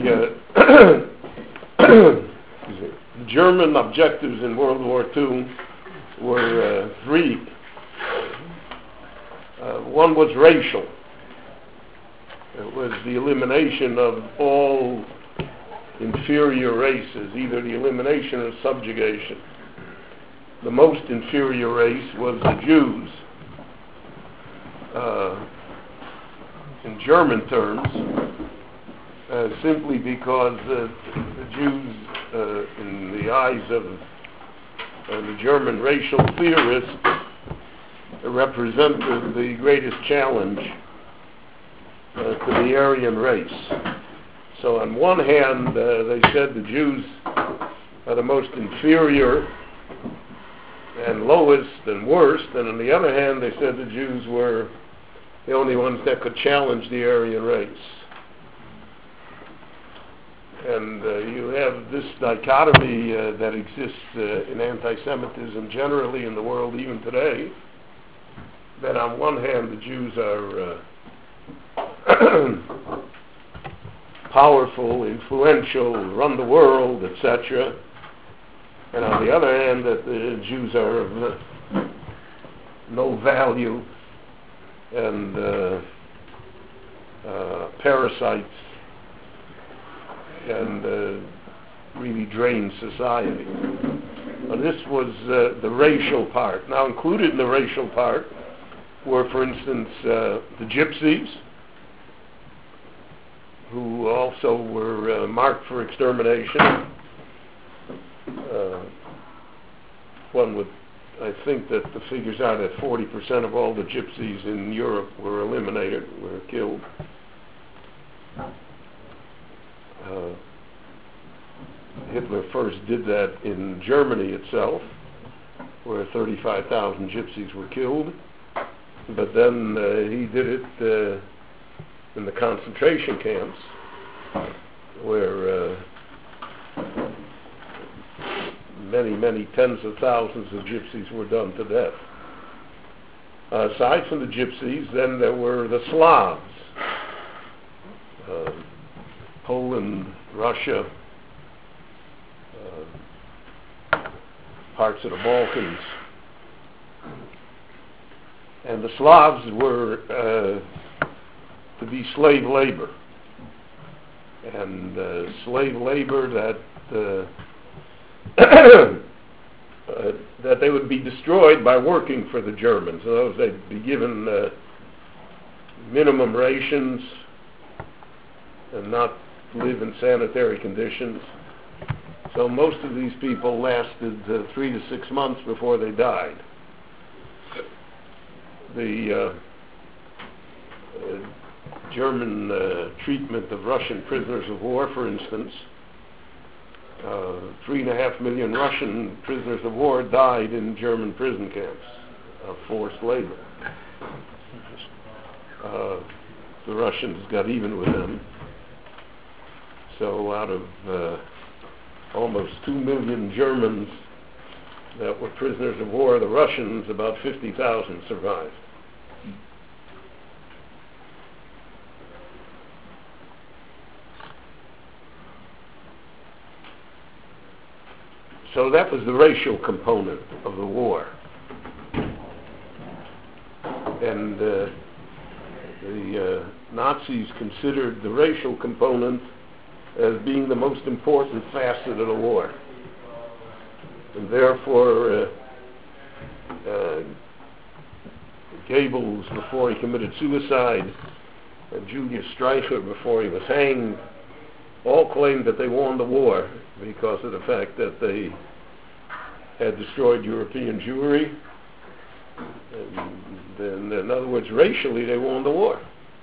The German objectives in World War II were three. One was racial. It was the elimination of all inferior races, either the elimination or subjugation. The most inferior race was the Jews. In German terms, simply because the Jews, in the eyes of the German racial theorists, represented the greatest challenge to the Aryan race. So on one hand, they said the Jews are the most inferior and lowest and worst, and on the other hand, they said the Jews were the only ones that could challenge the Aryan race. And you have this dichotomy that exists in anti-Semitism generally in the world even today, that on one hand the Jews are powerful, influential, run the world, etc., and on the other hand that the Jews are of no value and parasites and really drain society. Now, this was the racial part. Now, included in the racial part were, for instance, the Gypsies, who also were marked for extermination. I think that the figures are that 40% of all the Gypsies in Europe were eliminated, were killed. Hitler first did that in Germany itself, where 35,000 Gypsies were killed, but then he did it in the concentration camps, where many tens of thousands of Gypsies were done to death. Aside from the Gypsies, then there were the Slavs, Poland, Russia, parts of the Balkans. And the Slavs were to be slave labor. And slave labor that they would be destroyed by working for the Germans. In other words, they'd be given minimum rations and not live in sanitary conditions. So most of these people lasted 3 to 6 months before they died. The German treatment of Russian prisoners of war, for instance, 3.5 million Russian prisoners of war died in German prison camps of forced labor. The Russians got even with them. So out of almost 2 million Germans that were prisoners of war, the Russians, about 50,000 survived. So that was the racial component of the war. And the Nazis considered the racial component as being the most important facet of the war. And therefore, Goebbels, before he committed suicide, and Julius Streicher, before he was hanged, all claimed that they won the war because of the fact that they had destroyed European Jewry. And in other words, racially, they won the war.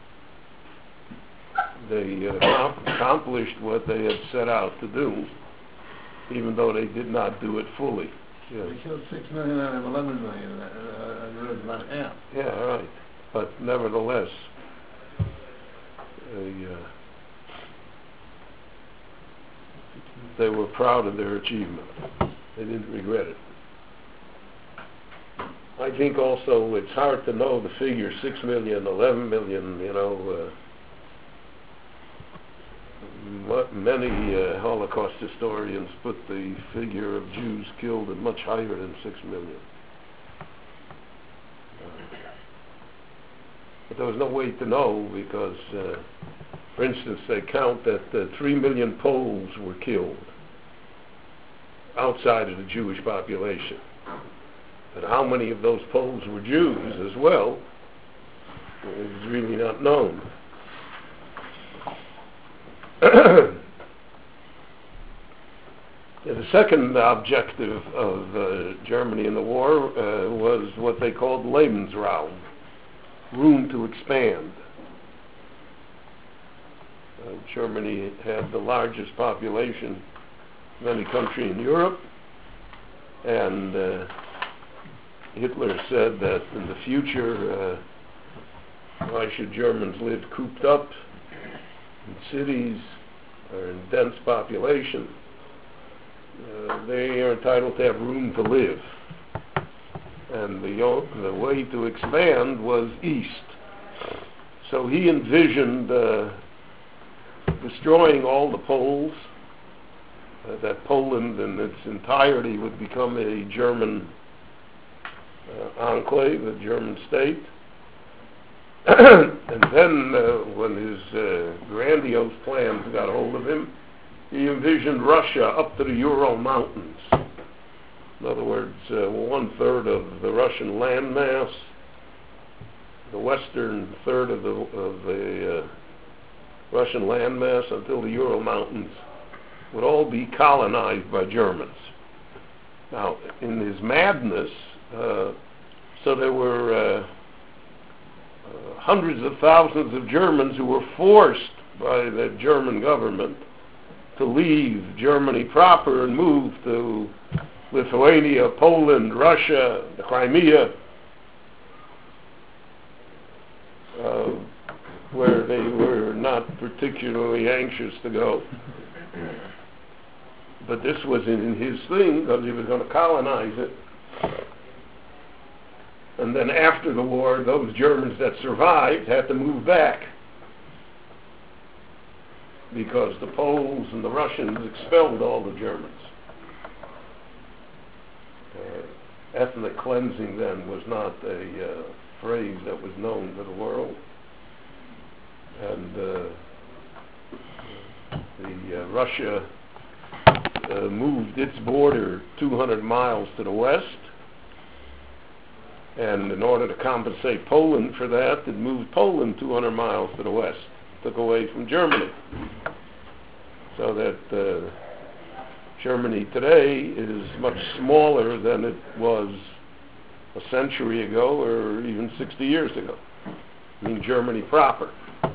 They accomplished what they had set out to do, even though they did not do it fully. Yes. They killed 6 million out of 11 million, about half. Yeah, right. But nevertheless, they were proud of their achievement. They didn't regret it. I think also it's hard to know the figure 6 million, 11 million, many Holocaust historians put the figure of Jews killed at much higher than 6 million. But there was no way to know because, for instance, they count that 3 million Poles were killed outside of the Jewish population. But how many of those Poles were Jews as well is really not known. The second objective of Germany in the war was what they called Lebensraum, room to expand. Germany had the largest population of any country in Europe, and Hitler said that in the future, why should Germans live cooped up in cities or in dense population? They are entitled to have room to live. And the way to expand was east. So he envisioned destroying all the Poles, that Poland in its entirety would become a German enclave, a German state. And then when his grandiose plans got hold of him, he envisioned Russia up to the Ural Mountains. In other words, 1/3 of the Russian landmass, the western third of the Russian landmass until the Ural Mountains would all be colonized by Germans. Now, in his madness, so there were hundreds of thousands of Germans who were forced by the German government to leave Germany proper and move to Lithuania, Poland, Russia, the Crimea, where they were not particularly anxious to go. But this was in his thing because he was going to colonize it. And then after the war, those Germans that survived had to move back because the Poles and the Russians expelled all the Germans. Ethnic cleansing then was not a phrase that was known to the world. And Russia moved its border 200 miles to the west. And in order to compensate Poland for that, it moved Poland 200 miles to the west, took away from Germany. So that Germany today is much smaller than it was a century ago or even 60 years ago. I mean Germany proper.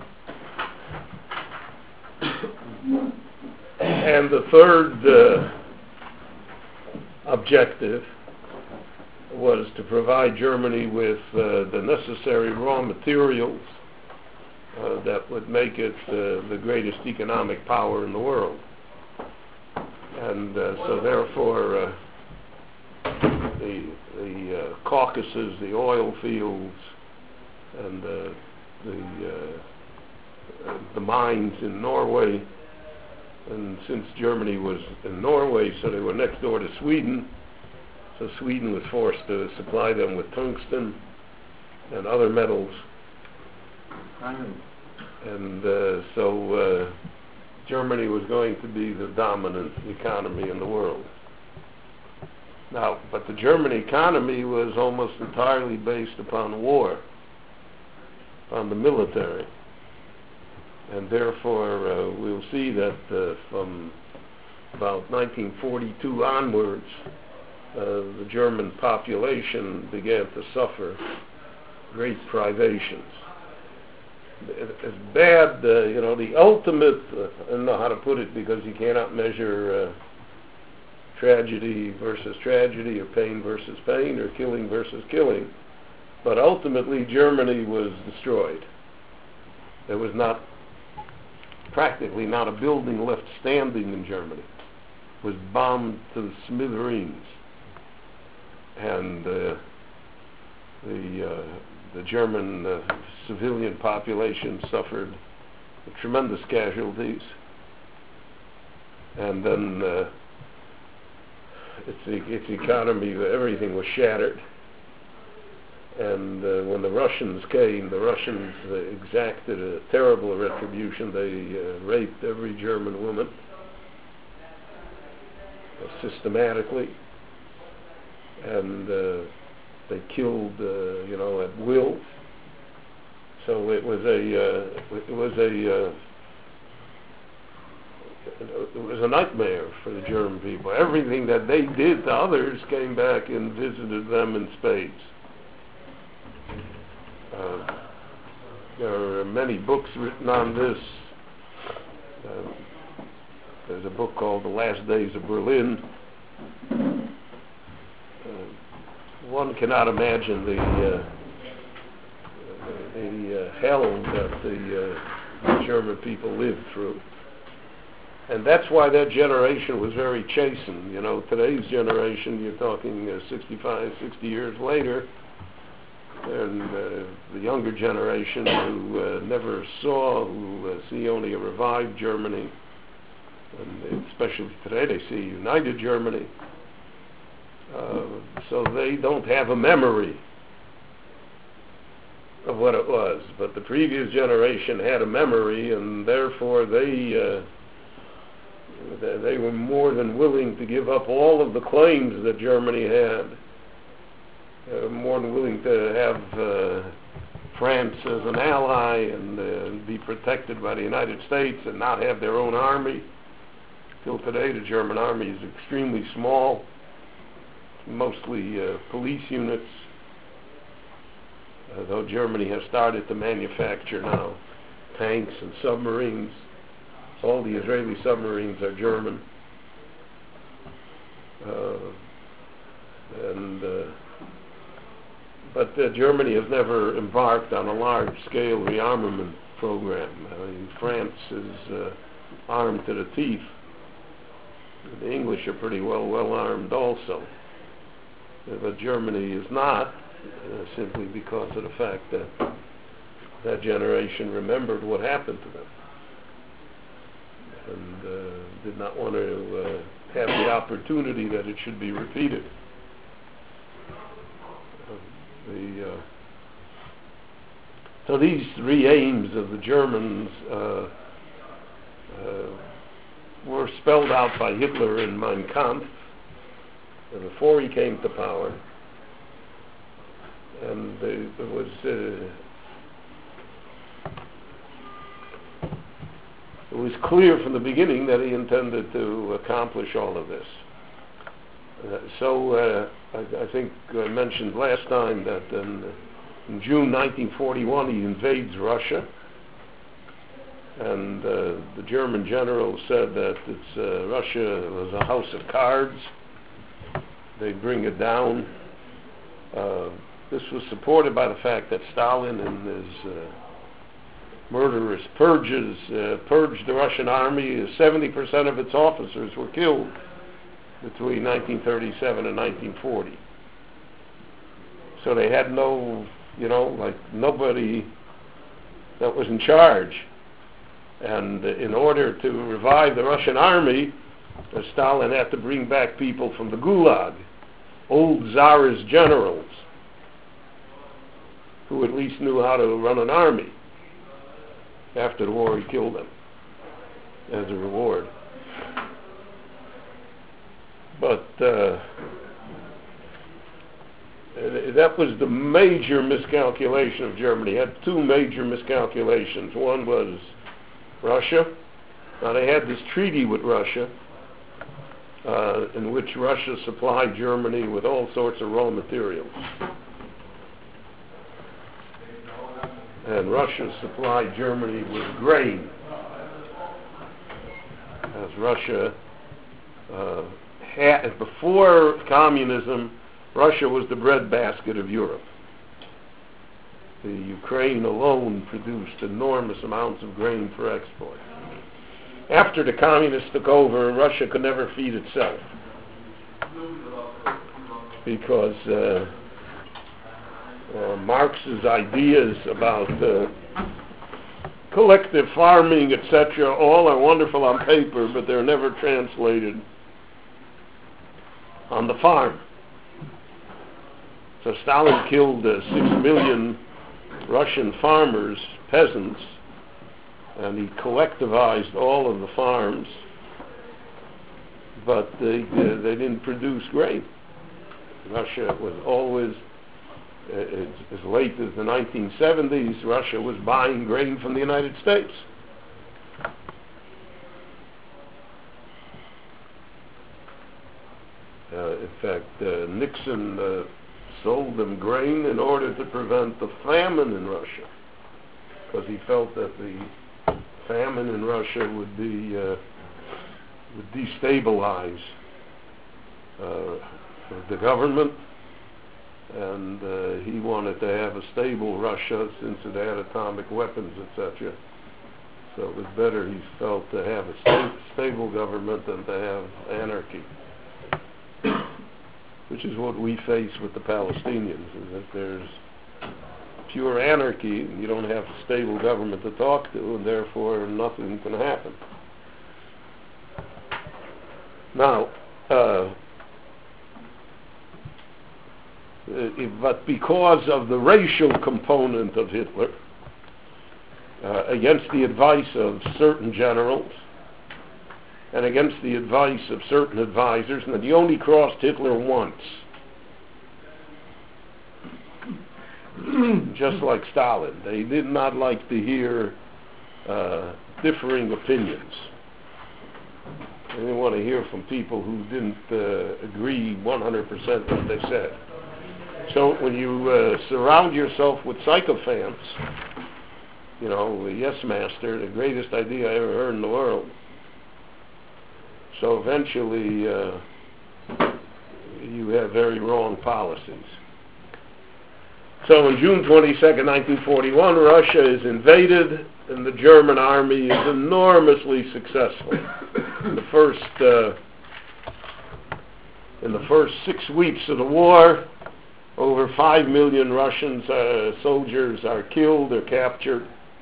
And the third objective was to provide Germany with the necessary raw materials that would make it the greatest economic power in the world. And so therefore the Caucasus, the oil fields, and the mines in Norway, and since Germany was in Norway, so they were next door to Sweden, so Sweden was forced to supply them with tungsten and other metals. And so Germany was going to be the dominant economy in the world. Now, but the German economy was almost entirely based upon war, on the military. And therefore, we'll see that from about 1942 onwards, the German population began to suffer great privations. It's bad, the ultimate, I don't know how to put it because you cannot measure tragedy versus tragedy or pain versus pain or killing versus killing. But ultimately, Germany was destroyed. There was practically not a building left standing in Germany. It was bombed to the smithereens. And the German civilian population suffered tremendous casualties. and then its economy, everything was shattered. And when the Russians came, the Russians exacted a terrible retribution. They raped every German woman systematically, and they killed, at will. So it was a nightmare for the German people. Everything that they did to others came back and visited them in spades. There are many books written on this. There's a book called The Last Days of Berlin. One cannot imagine the hell that the German people lived through. And that's why that generation was very chastened. Today's generation, you're talking 65, 60 years later, and the younger generation who never saw, who see only a revived Germany, and especially today they see united Germany, so they don't have a memory of what it was. But the previous generation had a memory, and therefore they were more than willing to give up all of the claims that Germany had. More than willing to have France as an ally and be protected by the United States and not have their own army. Till today, the German army is extremely small, mostly police units, though Germany has started to manufacture now tanks and submarines. All the Israeli submarines are German. But Germany has never embarked on a large-scale rearmament program. France is armed to the teeth. The English are pretty well armed also. But Germany is not, simply because of the fact that that generation remembered what happened to them and did not want to have the opportunity that it should be repeated. So these three aims of the Germans were spelled out by Hitler in Mein Kampf before he came to power, and it was clear from the beginning that he intended to accomplish all of this. I think I mentioned last time that in June 1941 he invades Russia, and the German general said that Russia was a house of cards. They'd bring it down. This was supported by the fact that Stalin and his murderous purges purged the Russian army. 70% of its officers were killed between 1937 and 1940. So they had nobody that was in charge. And in order to revive the Russian army, Stalin had to bring back people from the Gulag, old Tsarist generals, who at least knew how to run an army. After the war, he killed them as a reward. But that was the major miscalculation of Germany. It had two major miscalculations. One was Russia. Now, they had this treaty with Russia in which Russia supplied Germany with all sorts of raw materials. And Russia supplied Germany with grain, as Russia had, before communism, Russia was the breadbasket of Europe. The Ukraine alone produced enormous amounts of grain for export. After the communists took over, Russia could never feed itself because Marx's ideas about collective farming, etc., all are wonderful on paper, but they're never translated on the farm. So Stalin killed 6 million Russian farmers, peasants, and he collectivized all of the farms, but they didn't produce grain. Russia was always, as late as the 1970s, Russia was buying grain from the United States. In fact, Nixon sold them grain in order to prevent the famine in Russia, because he felt that the famine in Russia would destabilize the government, and he wanted to have a stable Russia since it had atomic weapons, etc. So it was better, he felt, to have a stable government than to have anarchy, which is what we face with the Palestinians, is that there's pure anarchy, and you don't have a stable government to talk to, and therefore nothing can happen. Now, but because of the racial component of Hitler, against the advice of certain generals, and against the advice of certain advisors, and he only crossed Hitler once, just like Stalin. They did not like to hear differing opinions. They didn't want to hear from people who didn't agree 100% with what they said. So when you surround yourself with sycophants, you know, the Yes Master, the greatest idea I ever heard in the world. So eventually you have very wrong policies. So on June 22nd, 1941, Russia is invaded, and the German army is enormously successful. In the first 6 weeks of the war, over 5 million Russian soldiers are killed or captured.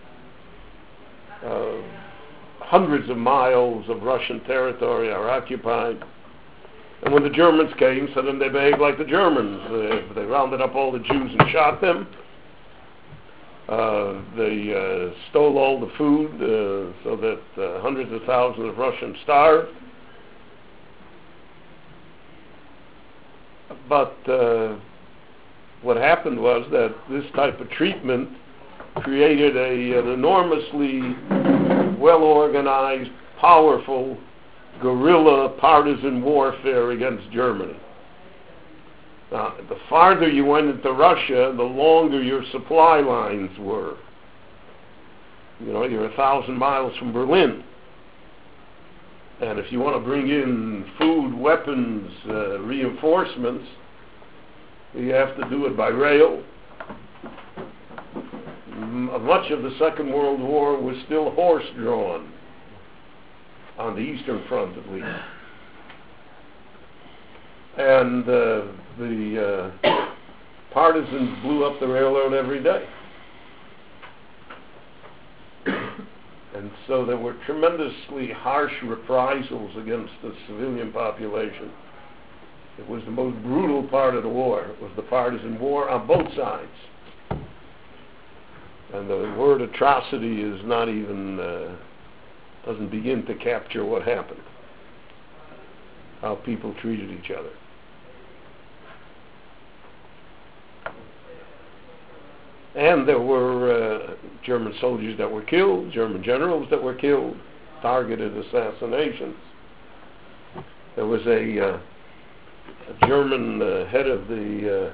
Hundreds of miles of Russian territory are occupied. And when the Germans came, so then they behaved like the Germans. They rounded up all the Jews and shot them. They stole all the food so that hundreds of thousands of Russians starved. But what happened was that this type of treatment created an enormously well-organized, powerful guerrilla partisan warfare against Germany. Now, the farther you went into Russia, the longer your supply lines were. You know, you're 1,000 miles from Berlin. And if you want to bring in food, weapons, reinforcements, you have to do it by rail. Much of the Second World War was still horse-drawn, on the Eastern Front at least. And the partisans blew up the railroad every day. And so there were tremendously harsh reprisals against the civilian population. It was the most brutal part of the war. It was the partisan war on both sides. And the word atrocity is not even, doesn't begin to capture what happened, how people treated each other. And there were German soldiers that were killed, German generals that were killed, targeted assassinations. There was a German head of the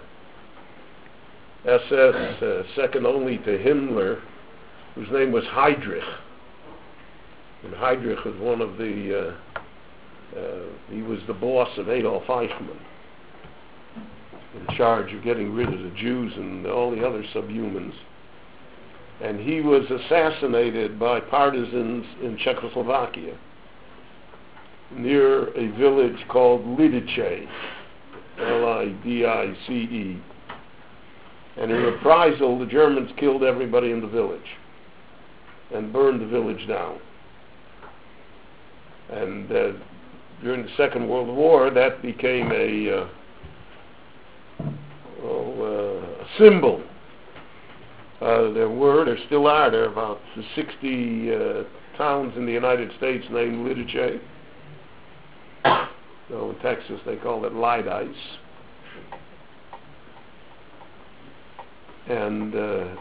SS, second only to Himmler, whose name was Heydrich. And Heydrich was one of the, he was the boss of Adolf Eichmann, in charge of getting rid of the Jews and all the other subhumans. And he was assassinated by partisans in Czechoslovakia, near a village called Lidice, Lidice. And in reprisal, the Germans killed everybody in the village. and burned the village down. And during the Second World War, that became a symbol. There still are about 60 towns in the United States named Lidice. So in Texas they call it Lydice. And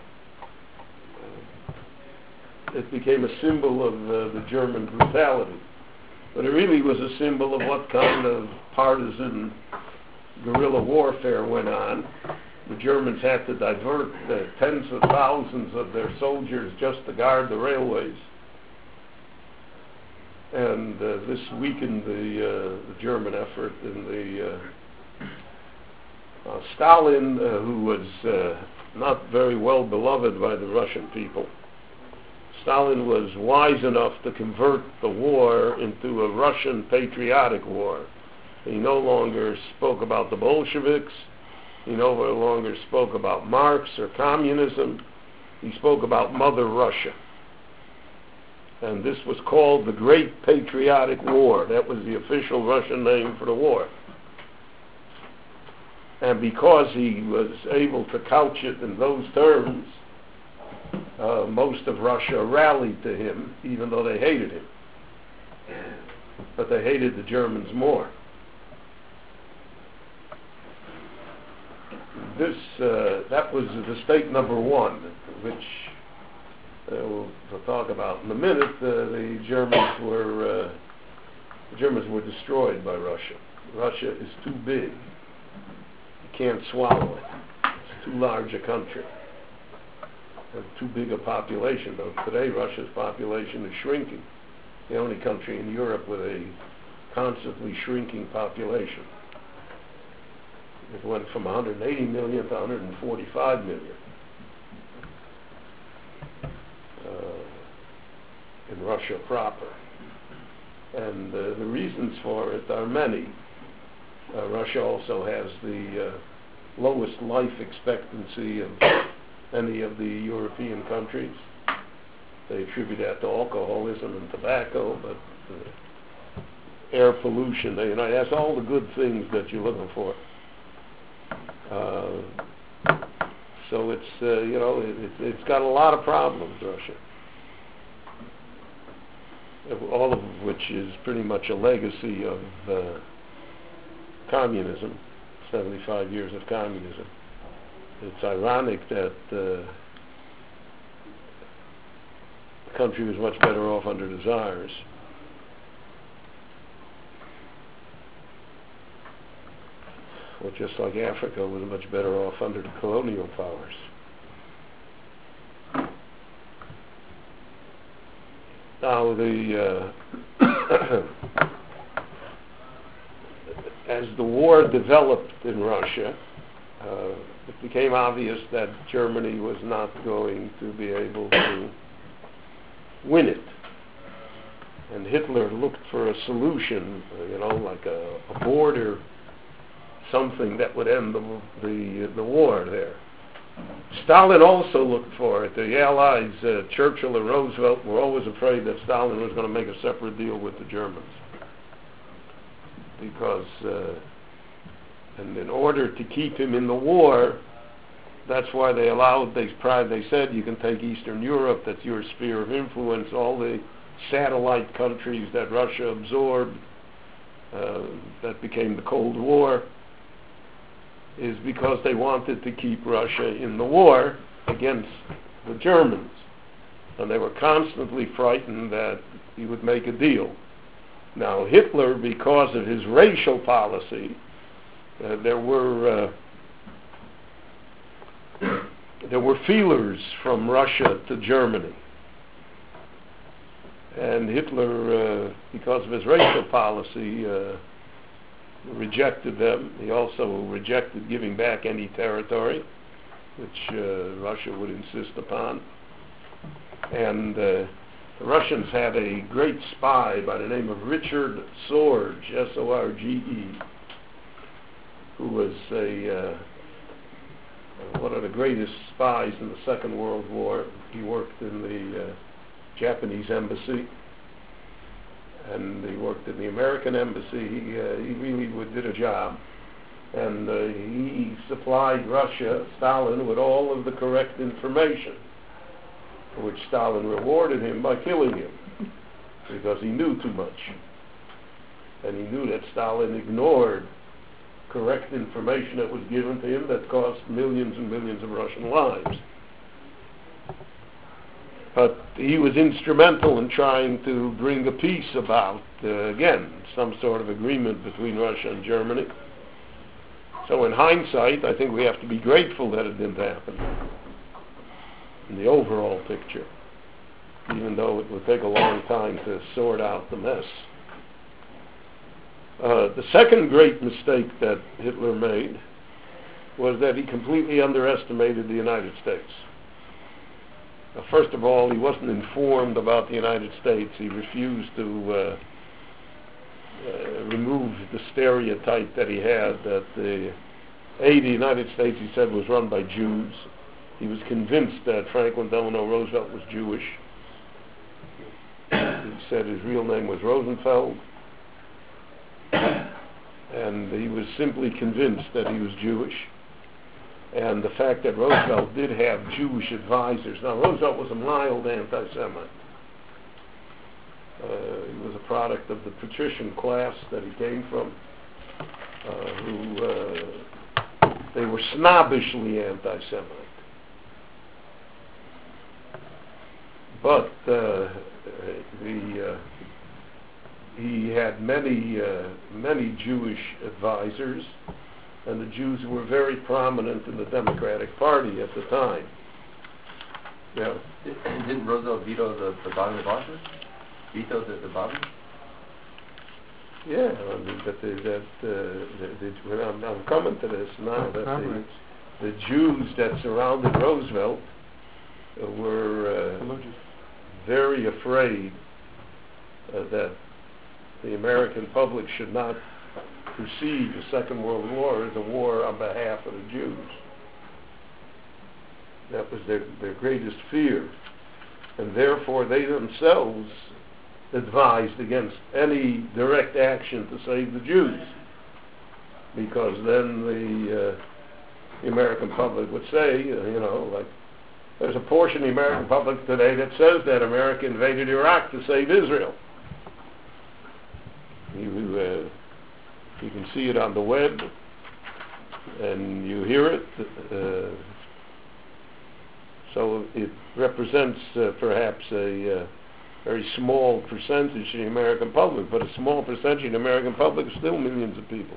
it became a symbol of the German brutality. But it really was a symbol of what kind of partisan guerrilla warfare went on. The Germans had to divert tens of thousands of their soldiers just to guard the railways. And this weakened the German effort. And Stalin, who was not very well beloved by the Russian people, Stalin was wise enough to convert the war into a Russian patriotic war. He no longer spoke about the Bolsheviks. He no longer spoke about Marx or communism. He spoke about Mother Russia. And this was called the Great Patriotic War. That was the official Russian name for the war. And because he was able to couch it in those terms, most of Russia rallied to him, even though they hated him. But they hated the Germans more. That was mistake number one, which we'll talk about in a minute. The Germans were destroyed by Russia. Russia is too big. You can't swallow it. It's too large a country. And too big a population. Though today Russia's population is shrinking. The only country in Europe with a constantly shrinking population. It went from 180 million to 145 million in Russia proper. And the reasons for it are many. Russia also has the lowest life expectancy of any of the European countries. They attribute that to alcoholism and tobacco, but air pollution, that's all the good things that you're looking for. So it's got a lot of problems, Russia, all of which is pretty much a legacy of communism, 75 years of communism. It's ironic that the country was much better off under the Tsars. Well, just like Africa was much better off under the colonial powers. Now, as the war developed in Russia, it became obvious that Germany was not going to be able to win it. And Hitler looked for a solution, like a border, something that would end the war there. Stalin also looked for it. The Allies, Churchill and Roosevelt, were always afraid that Stalin was going to make a separate deal with the Germans. Because, and in order to keep him in the war, that's why they said you can take Eastern Europe, that's your sphere of influence, all the satellite countries that Russia absorbed, that became the Cold War, is because they wanted to keep Russia in the war against the Germans. And they were constantly frightened that he would make a deal. Now, Hitler, because of his racial policy, there were feelers from Russia to Germany. And Hitler, because of his racial policy, rejected them. He also rejected giving back any territory, which Russia would insist upon. And the Russians had a great spy by the name of Richard Sorge, S-O-R-G-E, who was one of the greatest spies in the Second World War. He worked in the Japanese embassy, and he worked in the American embassy. He really did a job, and he supplied Russia, Stalin, with all of the correct information, for which Stalin rewarded him by killing him, because he knew too much. And he knew that Stalin ignored correct information that was given to him that cost millions and millions of Russian lives. But he was instrumental in trying to bring a peace about, again, some sort of agreement between Russia and Germany. So in hindsight, I think we have to be grateful that it didn't happen in the overall picture, even though it would take a long time to sort out the mess. The second great mistake that Hitler made was that he completely underestimated the United States. First of all, he wasn't informed about the United States. He refused to remove the stereotype that he had that the United States, he said, was run by Jews. He was convinced that Franklin Delano Roosevelt was Jewish. He said his real name was Rosenfeld. And he was simply convinced that he was Jewish. And the fact that Roosevelt did have Jewish advisors. Now, Roosevelt was a mild anti-Semite. He was a product of the patrician class that he came from, they were snobbishly anti-Semite. But he had many Jewish advisors, and the Jews were very prominent in the Democratic Party at the time. Yeah. Didn't Roosevelt veto the bombing of Boston? Veto the bombing? Yeah, I mean, I'm coming to this now. That the Jews that surrounded Roosevelt were very afraid that the American public should not perceive the Second World War as a war on behalf of the Jews. That was their greatest fear. And therefore they themselves advised against any direct action to save the Jews. Because then the American public would say, like, there's a portion of the American public today that says that America invaded Iraq to save Israel. You can see it on the web, and you hear it. So it represents perhaps a very small percentage of the American public, but a small percentage of the American public is still millions of people.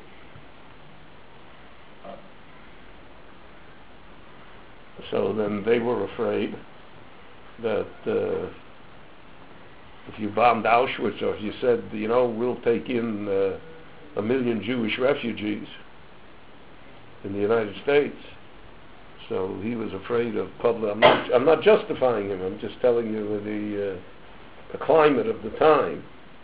So then they were afraid that if you bombed Auschwitz, or if you said, we'll take in 1 million Jewish refugees in the United States. So he was afraid of public. I'm not justifying him. I'm just telling you the climate of the time.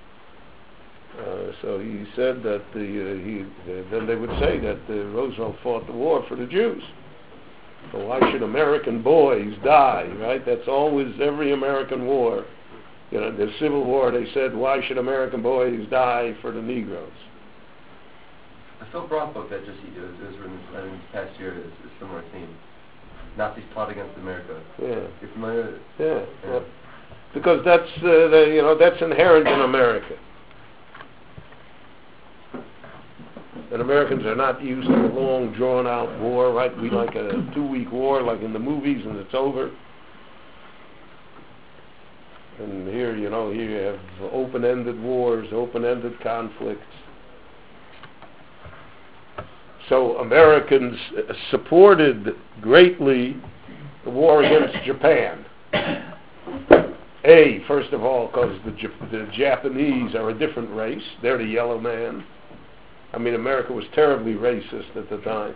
So he said that then they would say that Roosevelt fought the war for the Jews. So why should American boys die, right? That's always every American war. The Civil War, they said, why should American boys die for the Negroes? The Phil Brock book that just was written in this past year is a similar theme. Nazis plot against America. Yeah. You're familiar with it? Yeah. Well, because that's inherent in America. And Americans are not used to a long, drawn-out war, right? We like a 2-week war, like in the movies, and it's over. And here, here you have open-ended wars, open-ended conflicts. So Americans supported greatly the war against Japan. First of all, because the Japanese are a different race. They're the yellow man. I mean, America was terribly racist at the time.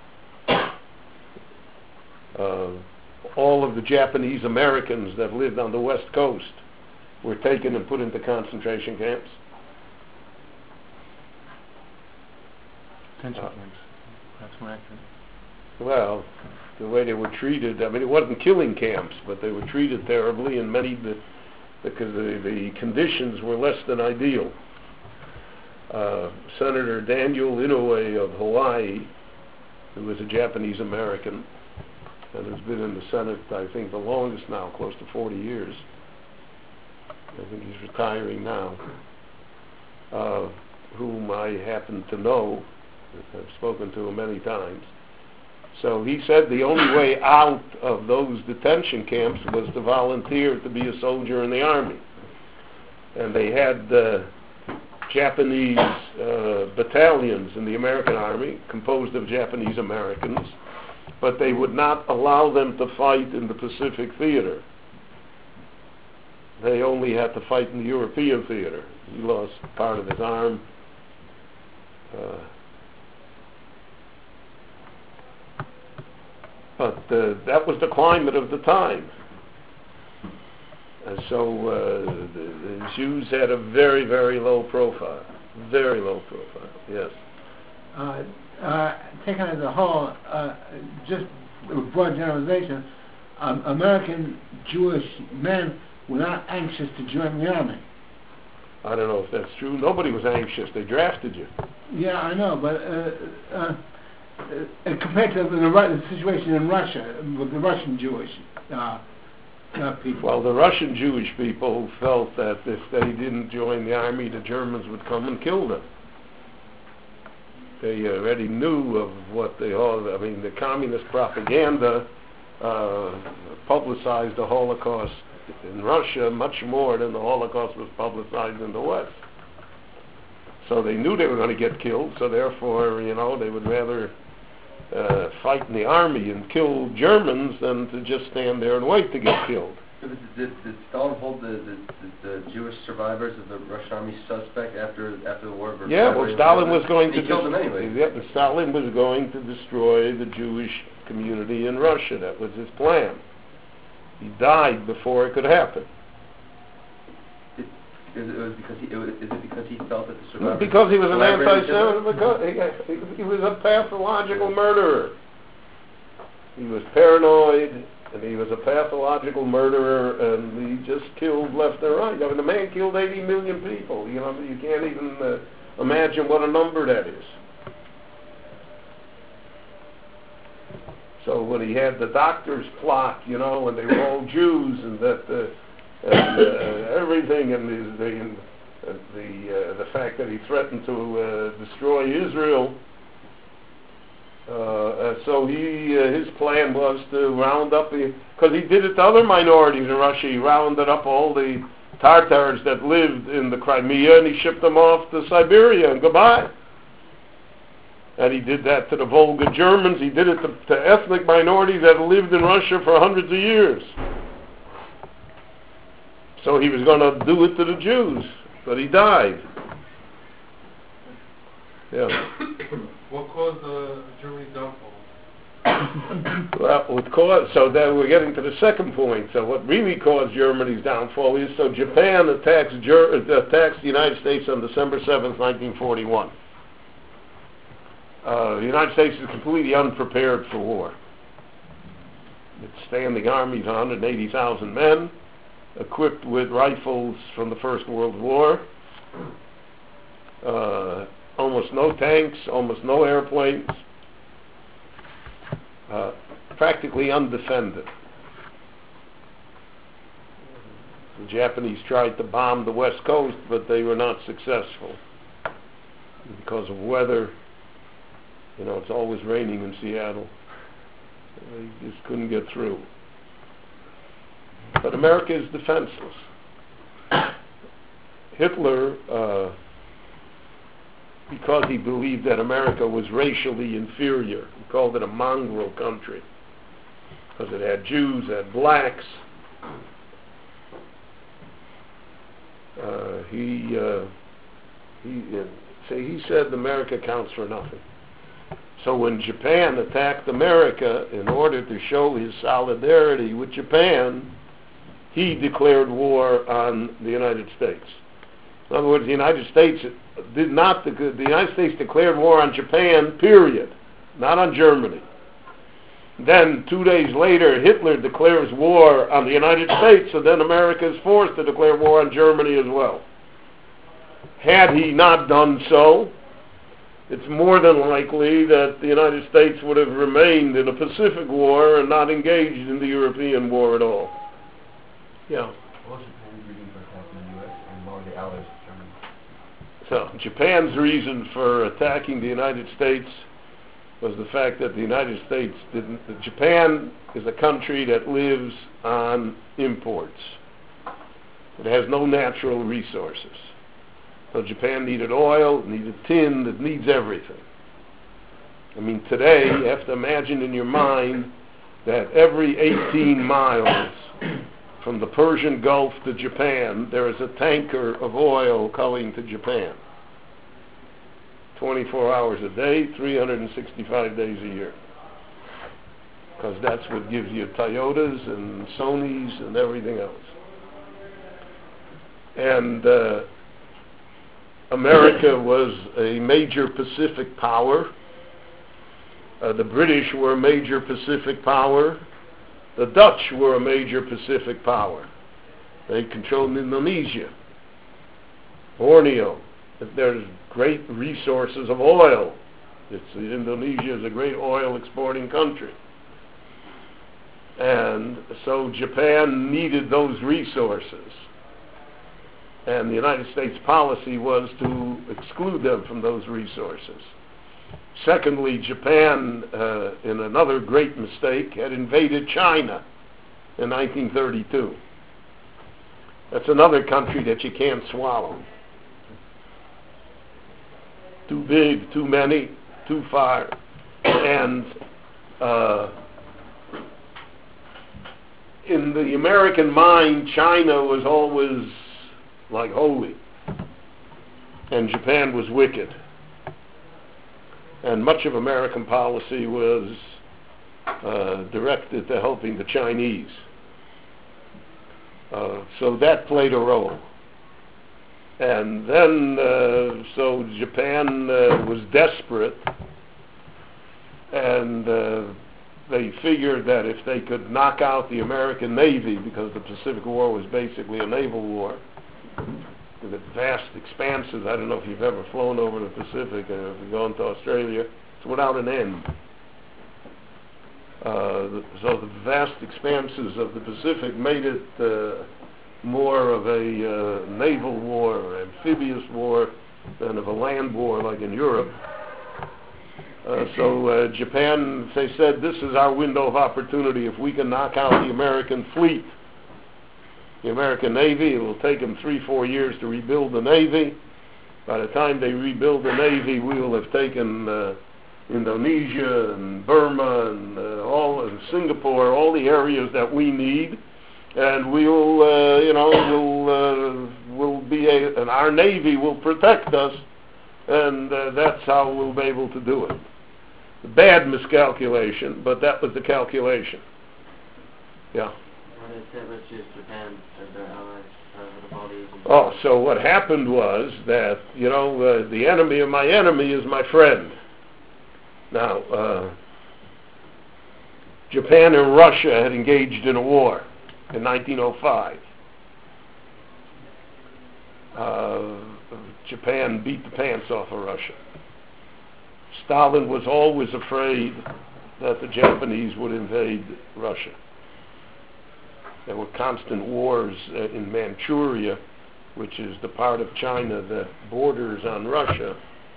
All of the Japanese Americans that lived on the West Coast were taken and put into concentration camps. Detention camps. That's more accurate. Well, the way they were treated, I mean, it wasn't killing camps, but they were treated terribly, and many because the conditions were less than ideal. Senator Daniel Inouye of Hawaii, who was a Japanese American and has been in the Senate, I think, the longest now, close to 40 years. I think he's retiring now, whom I happen to know. I've spoken to him many times. So he said the only way out of those detention camps was to volunteer to be a soldier in the army. And they had Japanese battalions in the American army composed of Japanese Americans, but they would not allow them to fight in the Pacific theater. They only had to fight in the European theater. He lost part of his arm. But that was the climate of the time. And so the Jews had a very, very low profile. Very low profile, yes. Taken as a whole, just a broad generalization, American Jewish men were not anxious to join the army. I don't know if that's true. Nobody was anxious. They drafted you. Yeah, I know, but compared to the situation in Russia, with the Russian Jewish people. Well, the Russian Jewish people felt that if they didn't join the army, the Germans would come and kill them. They already knew of what they all, I mean, the communist propaganda publicized the Holocaust in Russia much more than the Holocaust was publicized in the West. So they knew they were going to get killed, so therefore, you know, they would rather fight in the army and kill Germans than to just stand there and wait to get killed. Did Stalin hold the Jewish survivors of the Russian army suspect after the war? Yeah, well, Stalin was going to killed them anyway. Yeah, Stalin was going to destroy the Jewish community in Russia. That was his plan. He died before it could happen. Is it because he felt that the survivors... Because he was an anti-Semite. He was a pathological murderer. He was paranoid, and he was a pathological murderer, and he just killed left and right. I mean, the man killed 80 million people. You know, you can't even imagine what a number that is. So when he had the doctor's plot, you know, and they were all Jews, and that everything, and the fact that he threatened to destroy Israel. So his plan was to round up, because he did it to other minorities in Russia. He rounded up all the Tartars that lived in the Crimea, and he shipped them off to Siberia, and goodbye. And he did that to the Volga Germans. He did it to ethnic minorities that lived in Russia for hundreds of years. So he was going to do it to the Jews, but he died. Yeah. What caused Germany's downfall? Well, so then we're getting to the second point. So what really caused Germany's downfall is, so Japan attacks the United States on December 7th, 1941. The United States is completely unprepared for war. Its standing army is 180,000 men, equipped with rifles from the First World War, almost no tanks, almost no airplanes, practically undefended. The Japanese tried to bomb the West Coast, but they were not successful because of weather. You know, it's always raining in Seattle. They just couldn't get through. But America is defenseless. Hitler, because he believed that America was racially inferior, he called it a mongrel country, because it had Jews, it had blacks. He said America counts for nothing. So when Japan attacked America, in order to show his solidarity with Japan, he declared war on the United States. In other words, the United States declared war on Japan, period, not on Germany. Then 2 days later, Hitler declares war on the United States, so then America is forced to declare war on Germany as well. Had he not done so, it's more than likely that the United States would have remained in a Pacific War and not engaged in the European war at all. Yeah. What was Japan's reason for attacking the U.S. and what were the allies of Germany? So Japan's reason for attacking the United States was the fact that the United States didn't. Japan is a country that lives on imports. It has no natural resources. So Japan needed oil, needed tin, it needs everything. I mean, today you have to imagine in your mind that every 18 miles from the Persian Gulf to Japan, there is a tanker of oil coming to Japan. 24 hours a day, 365 days a year. Because that's what gives you Toyotas and Sonys and everything else. And America was a major Pacific power. The British were a major Pacific power. The Dutch were a major Pacific power. They controlled Indonesia, Borneo. There's great resources of oil. Indonesia is a great oil exporting country. And so Japan needed those resources. And the United States policy was to exclude them from those resources. Secondly, Japan, in another great mistake, had invaded China in 1932. That's another country that you can't swallow. Too big, too many, too far. And in the American mind, China was always like holy, and Japan was wicked. And much of American policy was directed to helping the Chinese. So that played a role. And then, so Japan was desperate, and they figured that if they could knock out the American Navy, because the Pacific War was basically a naval war, with the vast expanses. I don't know if you've ever flown over the Pacific, and if you've gone to Australia, it's without an end. So the vast expanses of the Pacific made it more of a naval war, or amphibious war, than of a land war like in Europe. So Japan, they said, this is our window of opportunity. If we can knock out the American fleet, the American Navy, it will take them 3-4 years to rebuild the Navy. By the time they rebuild the Navy, we will have taken Indonesia and Burma and all of Singapore, all the areas that we need, and we will, will be and our Navy will protect us, and that's how we'll be able to do it. Bad miscalculation, but that was the calculation. Yeah. Why did Hitler choose Japan as their allies with all these? Oh, so what happened was that, the enemy of my enemy is my friend. Now, Japan and Russia had engaged in a war in 1905. Japan beat the pants off of Russia. Stalin was always afraid that the Japanese would invade Russia. There were constant wars in Manchuria, which is the part of China that borders on Russia.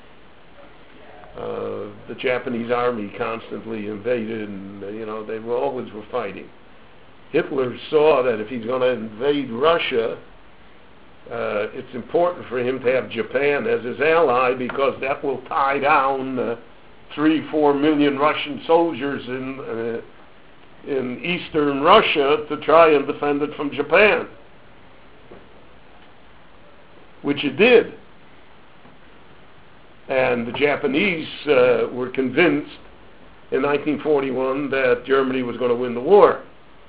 The Japanese army constantly invaded, and they always were fighting. Hitler saw that if he's going to invade Russia, it's important for him to have Japan as his ally, because that will tie down 3-4 million Russian soldiers in eastern Russia to try and defend it from Japan, which it did. And the Japanese were convinced in 1941 that Germany was going to win the war.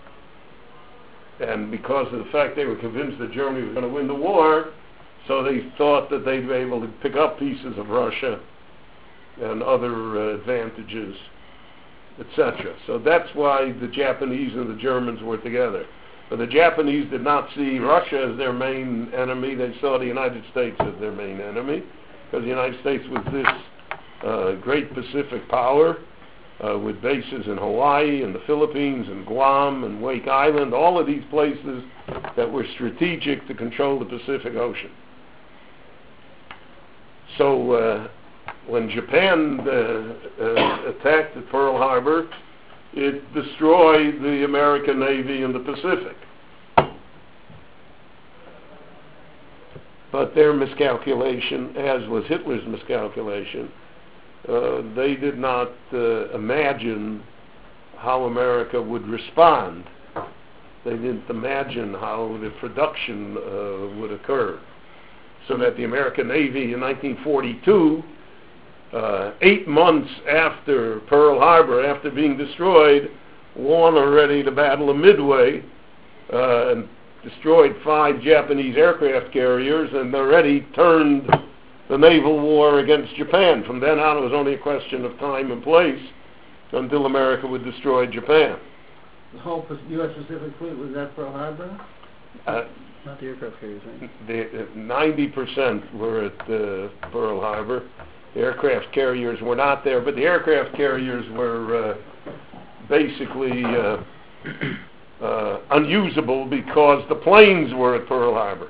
And because of the fact they were convinced that Germany was going to win the war, so they thought that they'd be able to pick up pieces of Russia and other advantages etc. So that's why the Japanese and the Germans were together. But the Japanese did not see Russia as their main enemy. They saw the United States as their main enemy, because the United States was this great Pacific power with bases in Hawaii and the Philippines and Guam and Wake Island, all of these places that were strategic to control the Pacific Ocean. So when Japan attacked at Pearl Harbor, it destroyed the American Navy in the Pacific. But their miscalculation, as was Hitler's miscalculation, they did not imagine how America would respond. They didn't imagine how the production would occur. So that the American Navy in 1942, 8 months after Pearl Harbor, after being destroyed, won already the Battle of Midway and destroyed 5 Japanese aircraft carriers and already turned the naval war against Japan. From then on, it was only a question of time and place until America would destroy Japan. The whole U.S. Pacific Fleet was at Pearl Harbor? Not the aircraft carriers, right? 90% were at Pearl Harbor. The aircraft carriers were not there, but the aircraft carriers were basically unusable because the planes were at Pearl Harbor.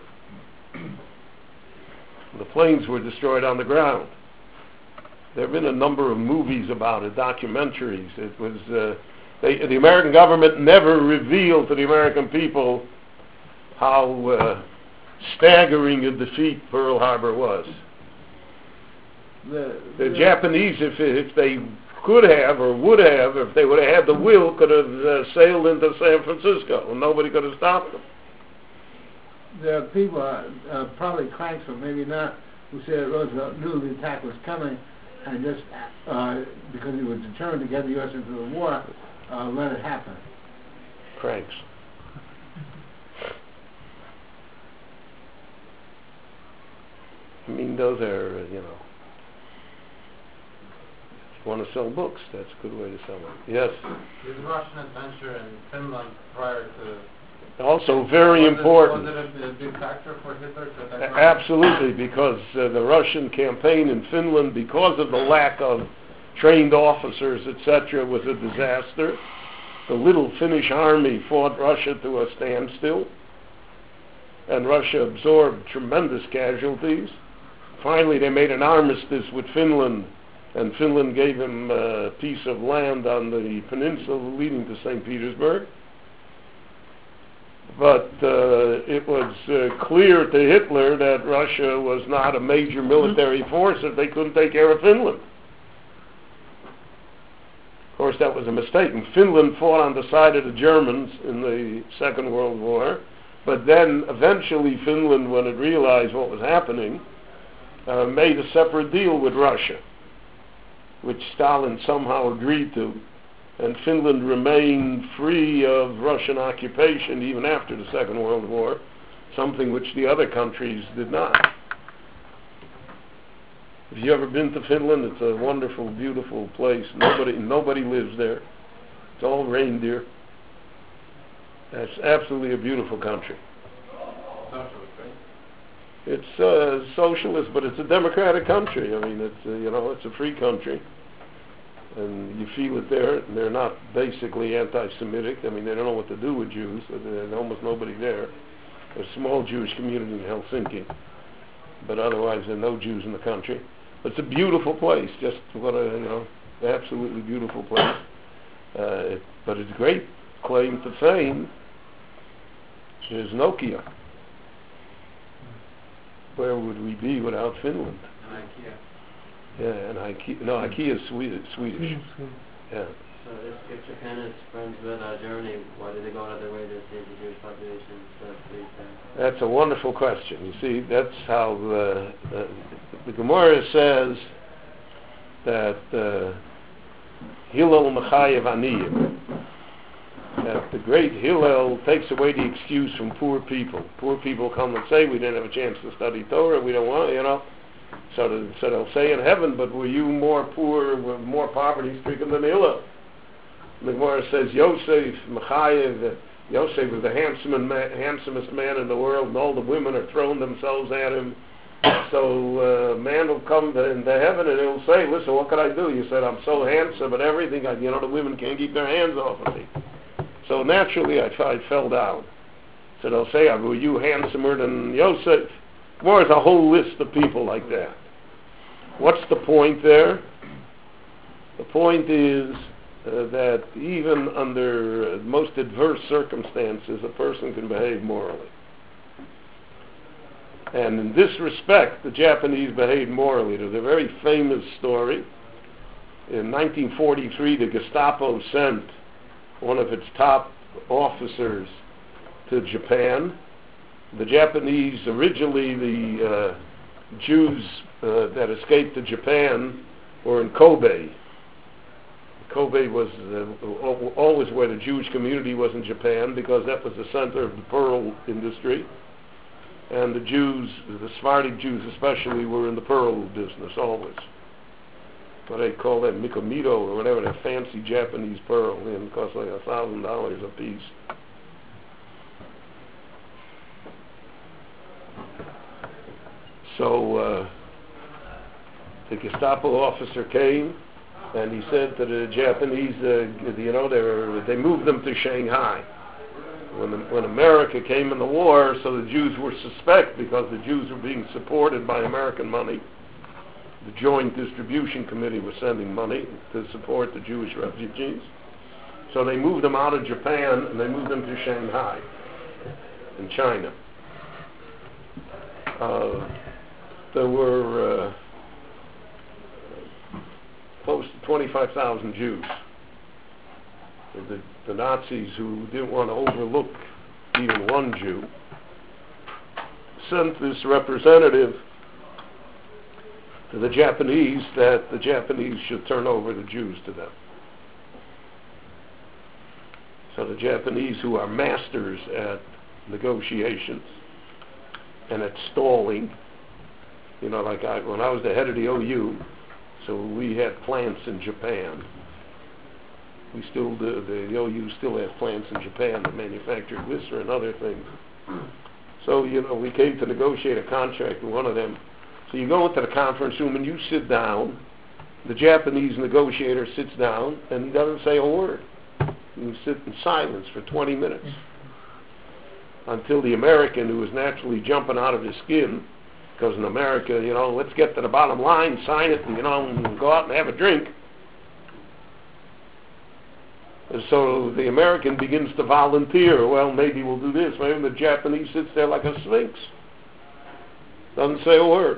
The planes were destroyed on the ground. There have been a number of movies about it, documentaries. It was the American government never revealed to the American people how staggering a defeat Pearl Harbor was. The Japanese, if they could have or would have, if they would have had the will, could have sailed into San Francisco, and nobody could have stopped them. There are people, probably cranks or maybe not, who said Roosevelt knew the attack was coming and just, because he was determined to get the U.S. into the war, let it happen. Cranks. I mean, those are, if you want to sell books, that's a good way to sell them. Yes? His Russian adventure in Finland prior to... Also very important. Was it a big factor for Hitler to attack Russia? Absolutely, because the Russian campaign in Finland, because of the lack of trained officers, etc., was a disaster. The little Finnish army fought Russia to a standstill, and Russia absorbed tremendous casualties. Finally, they made an armistice with Finland, and Finland gave him a piece of land on the peninsula leading to St. Petersburg. But it was clear to Hitler that Russia was not a major military force if they couldn't take care of Finland. Of course, that was a mistake. And Finland fought on the side of the Germans in the Second World War. But then, eventually, Finland, when it realized what was happening, made a separate deal with Russia, which Stalin somehow agreed to. And Finland remained free of Russian occupation even after the Second World War, something which the other countries did not. If you've ever been to Finland, it's a wonderful, beautiful place. Nobody lives there. It's all reindeer. It's absolutely a beautiful country. Socialist, right? It's socialist, but it's a democratic country. I mean, it's a free country. And you feel it there. And they're not basically anti-Semitic. I mean, they don't know what to do with Jews. There's almost nobody there. There's a small Jewish community in Helsinki, but otherwise there are no Jews in the country. But it's a beautiful place. Just what a absolutely beautiful place. But its great claim to fame is Nokia. Where would we be without Finland? And IKEA. Yeah, and IKEA is Swedish. Yeah. So if Japan is friends with Germany, why did they go out of their way to save the Jewish population instead of please them? That's a wonderful question. You see, that's how the Gemara says that Hillel Mechayev Aniyim, that the great Hillel takes away the excuse from poor people. Poor people come and say, we didn't have a chance to study Torah, we don't want, So they'll say in heaven, but were you more poor, with more poverty-stricken than Hillel? The Gemara says Yosef, Mechayev, Yosef was the handsomest man in the world, and all the women are throwing themselves at him. So man will come into heaven and he'll say, listen, what can I do? You said, I'm so handsome and everything, the women can't keep their hands off of me. So naturally I fell down. So they'll say, were you handsomer than Yosef? There's a whole list of people like that. What's the point there? The point is that even under most adverse circumstances, a person can behave morally. And in this respect, the Japanese behaved morally. There's a very famous story. In 1943, the Gestapo sent one of its top officers to Japan. The Japanese, originally the Jews that escaped to Japan were in Kobe. Kobe was always where the Jewish community was in Japan, because that was the center of the pearl industry. And the Jews, the Sephardic Jews especially, were in the pearl business always. What they call that Mikomito or whatever, that fancy Japanese pearl, and it costs like $1,000 a piece. So the Gestapo officer came, and he said to the Japanese, they moved them to Shanghai. When America came in the war, so the Jews were suspect, because the Jews were being supported by American money. The Joint Distribution Committee was sending money to support the Jewish refugees. So they moved them out of Japan and they moved them to Shanghai in China. There were close to 25,000 Jews. The Nazis, who didn't want to overlook even one Jew, sent this representative to the Japanese that the Japanese should turn over the Jews to them. So the Japanese, who are masters at negotiations and at stalling, when I was the head of the OU, so we had plants in Japan. We still do. The OU still has plants in Japan that manufacture glycerin and other things. So, we came to negotiate a contract with one of them. So you go into the conference room and you sit down. The Japanese negotiator sits down and he doesn't say a word. You sit in silence for 20 minutes until the American, who is naturally jumping out of his skin, because in America, let's get to the bottom line, sign it, and, and go out and have a drink. And so the American begins to volunteer. Well, maybe we'll do this. Maybe the Japanese sits there like a sphinx. Doesn't say a word.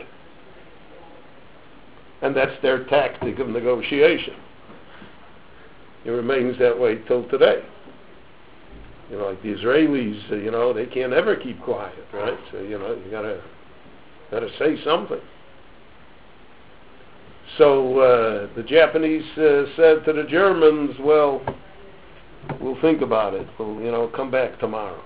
And that's their tactic of negotiation. It remains that way till today. Like the Israelis, they can't ever keep quiet, right? So, you gotta say something. So the Japanese said to the Germans, well, we'll think about it. We'll, come back tomorrow.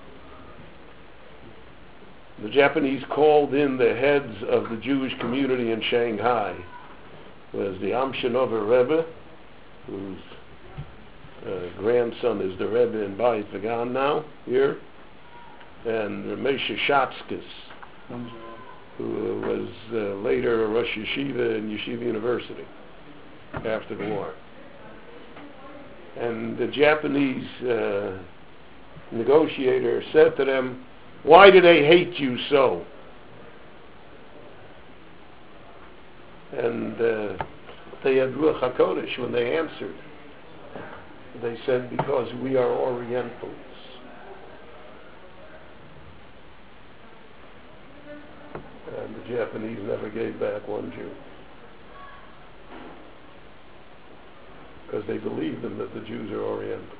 The Japanese called in the heads of the Jewish community in Shanghai. Was the Amshinover Rebbe, whose grandson is the Rebbe in Beit Vegan now, here, and Ramesha Shatskis, who was later a Rosh Yeshiva in Yeshiva University after the war. And the Japanese negotiator said to them, why do they hate you so? And they had Ruach HaKodesh when they answered. They said, because we are Orientals. And the Japanese never gave back one Jew, because they believed them that the Jews are Orientals.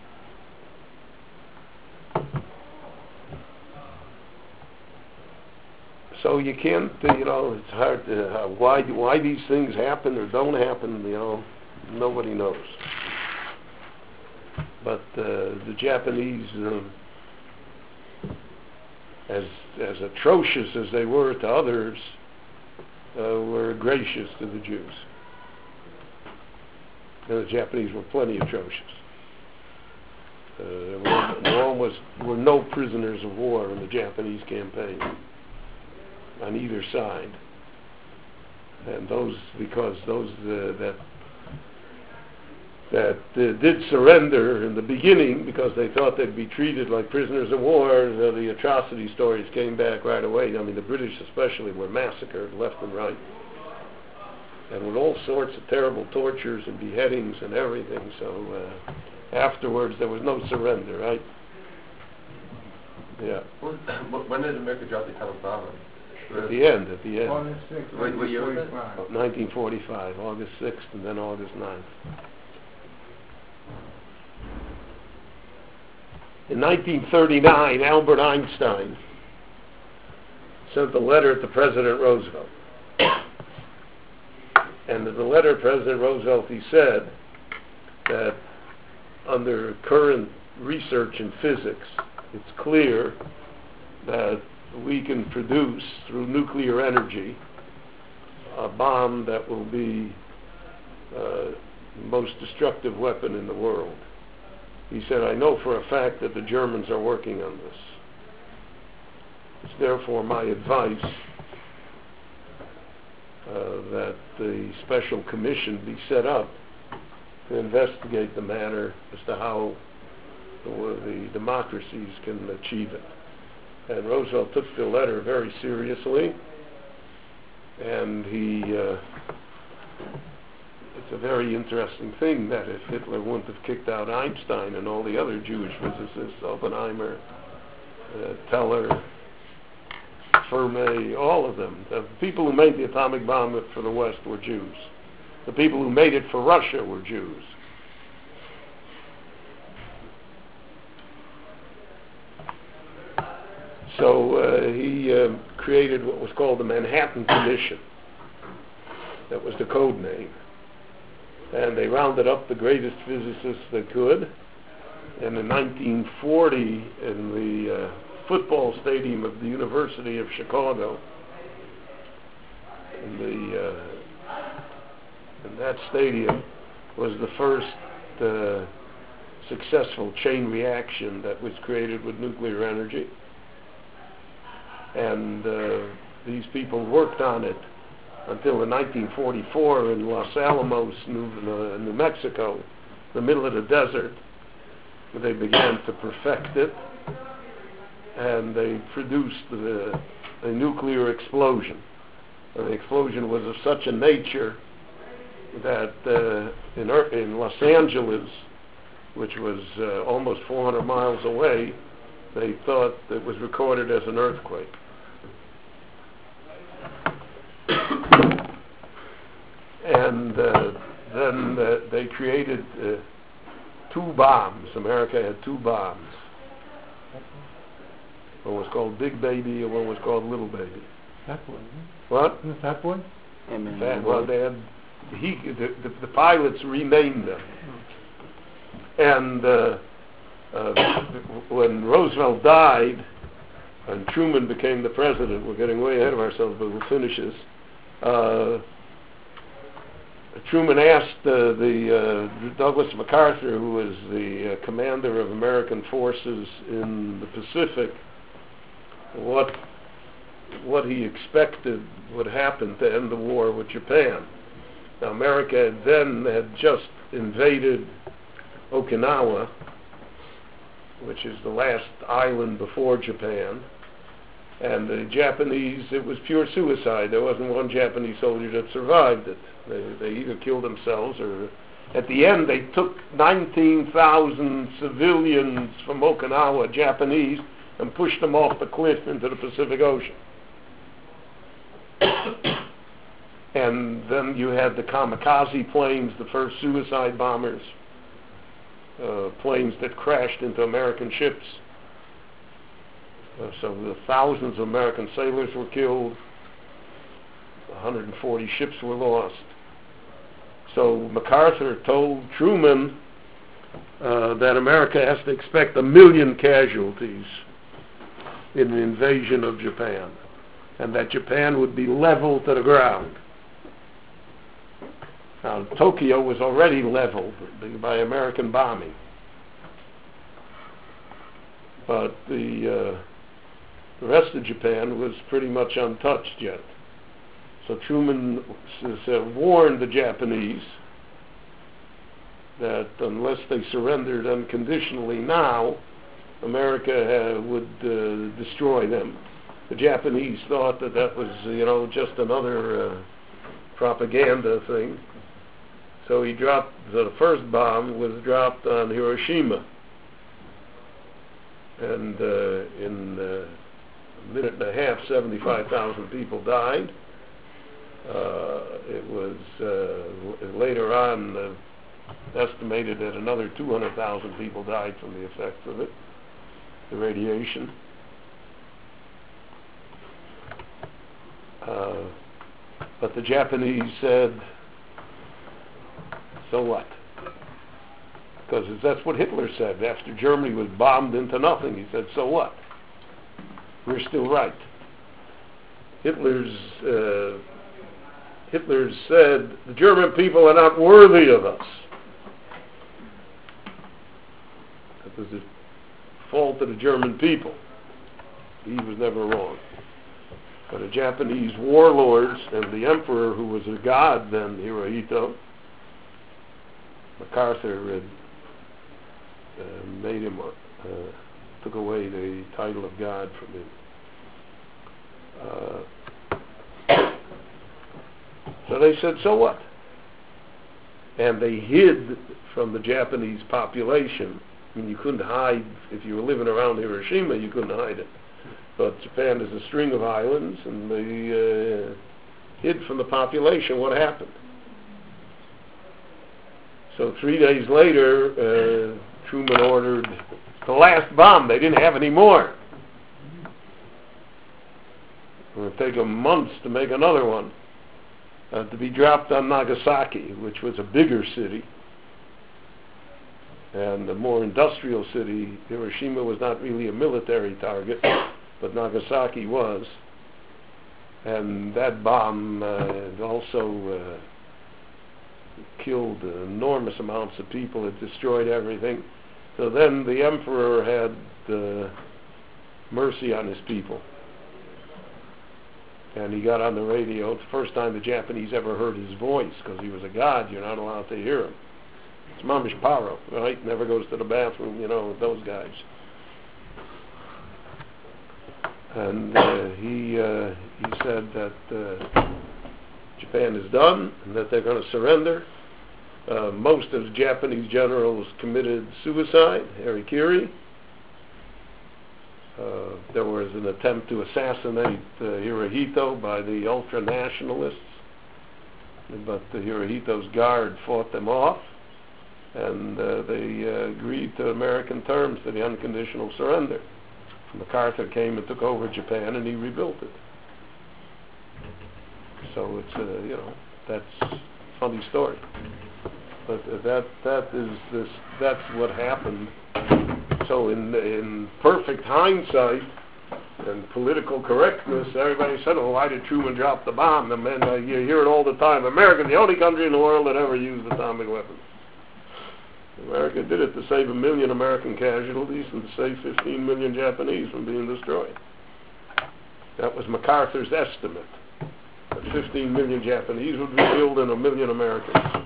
So you can't, it's hard to, why these things happen or don't happen, nobody knows. But the Japanese, as atrocious as they were to others, were gracious to the Jews. And the Japanese were plenty atrocious. were no prisoners of war in the Japanese campaign on either side. And because those that did surrender in the beginning because they thought they'd be treated like prisoners of war, the atrocity stories came back right away. I mean, the British especially were massacred left and right, and with all sorts of terrible tortures and beheadings and everything. So afterwards there was no surrender, right? Yeah. When did America drop the atomic bomb? At the end. August 6th, What year was it? 1945, August 6th and then August 9th. In 1939, Albert Einstein sent a letter to President Roosevelt. And in the letter to President Roosevelt, he said that under current research in physics, it's clear that we can produce, through nuclear energy, a bomb that will be the most destructive weapon in the world. He said, I know for a fact that the Germans are working on this. It's therefore my advice that the special commission be set up to investigate the matter as to how the democracies can achieve it. And Roosevelt took the letter very seriously, and it's a very interesting thing that if Hitler wouldn't have kicked out Einstein and all the other Jewish physicists, Oppenheimer, Teller, Fermi, all of them, the people who made the atomic bomb for the West were Jews. The people who made it for Russia were Jews. So he created what was called the Manhattan Commission. That was the code name. And they rounded up the greatest physicists they could. And in 1940, in the football stadium of the University of Chicago, in that stadium was the first successful chain reaction that was created with nuclear energy. And these people worked on it until in 1944 in Los Alamos, New Mexico, the middle of the desert. They began to perfect it, and they produced a nuclear explosion. The explosion was of such a nature that in Los Angeles, which was almost 400 miles away, they thought it was recorded as an earthquake. And then they created two bombs. America had two bombs. One was called Big Baby and one was called Little Baby. Fat Boy. What? The Fat Boy? Well, they had the pilots renamed them. And when Roosevelt died and Truman became the president, we're getting way ahead of ourselves, but we'll finish this. Truman asked Douglas MacArthur, who was the commander of American forces in the Pacific, what he expected would happen to end the war with Japan. Now, America had just invaded Okinawa, which is the last island before Japan, and the Japanese, it was pure suicide. There wasn't one Japanese soldier that survived it. They either killed themselves or... At the end, they took 19,000 civilians from Okinawa, Japanese, and pushed them off the cliff into the Pacific Ocean. And then you had the kamikaze planes, the first suicide bombers, planes that crashed into American ships. So the thousands of American sailors were killed. 140 ships were lost. So MacArthur told Truman that America has to expect 1 million casualties in the invasion of Japan, and that Japan would be leveled to the ground. Now, Tokyo was already leveled by American bombing. but the rest of Japan was pretty much untouched yet. So Truman warned the Japanese that unless they surrendered unconditionally now, America would destroy them. The Japanese thought that that was, just another propaganda thing. So he dropped, the first bomb was dropped on Hiroshima. And in a minute and a half, 75,000 people died. It was later on estimated that another 200,000 people died from the effects of it, the radiation. But the Japanese said, so what? Because that's what Hitler said. After Germany was bombed into nothing, he said, so what? We're still right. Hitler said, the German people are not worthy of us. That was the fault of the German people. He was never wrong. But the Japanese warlords and the emperor, who was a god then, Hirohito, MacArthur had made him, took away the title of god from him. So they said, so what? And they hid from the Japanese population. I mean, you couldn't hide, if you were living around Hiroshima, you couldn't hide it. But Japan is a string of islands, and they hid from the population what happened. So 3 days later, Truman ordered the last bomb. They didn't have any more. It would take them months to make another one, to be dropped on Nagasaki, which was a bigger city and a more industrial city. Hiroshima was not really a military target, but Nagasaki was. And that bomb also killed enormous amounts of people. It destroyed everything. So then the emperor had mercy on his people. And he got on the radio. It's the first time the Japanese ever heard his voice, because he was a god. You're not allowed to hear him. It's Mamish Paro, right? Never goes to the bathroom, those guys. And he said that Japan is done and that they're going to surrender. Most of the Japanese generals committed suicide, harikiri. There was an attempt to assassinate Hirohito by the ultra-nationalists, but Hirohito's guard fought them off, and they agreed to American terms for the unconditional surrender. MacArthur came and took over Japan, and he rebuilt it. So it's that's a funny story. But that's what happened. So in perfect hindsight and political correctness, everybody said, "Oh, why did Truman drop the bomb?" And then you hear it all the time. America's the only country in the world that ever used atomic weapons. America did it to save 1 million American casualties and to save 15 million Japanese from being destroyed. That was MacArthur's estimate. That 15 million Japanese would be killed and 1 million Americans.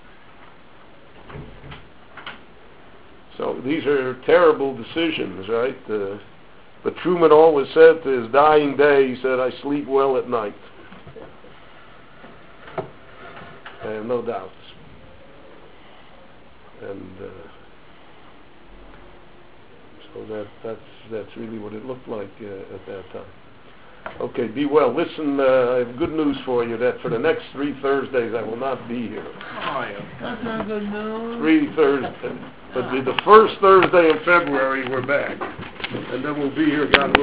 So these are terrible decisions, right? But Truman always said to his dying day, he said, "I sleep well at night." I have no doubts. And so that's really what it looked like at that time. Okay, be well. Listen, I have good news for you, that for the next 3 Thursdays I will not be here. Oh, yeah. That's not good news. 3 Thursdays. But the first Thursday in February we're back. And then we'll be here, God willing.